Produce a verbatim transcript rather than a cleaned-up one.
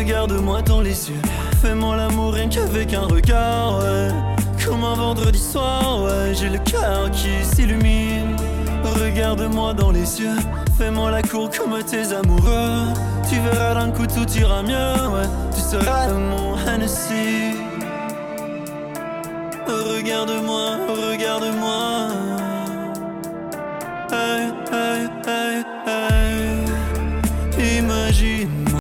Regarde-moi dans les yeux, fais-moi l'amour rien qu'avec un regard, ouais. Comme un vendredi soir, ouais, j'ai le cœur qui s'illumine. Regarde-moi dans les yeux, fais-moi la cour comme tes amoureux. Tu verras d'un coup tout ira mieux, ouais. Tu seras mon Hennessy. Regarde-moi, regarde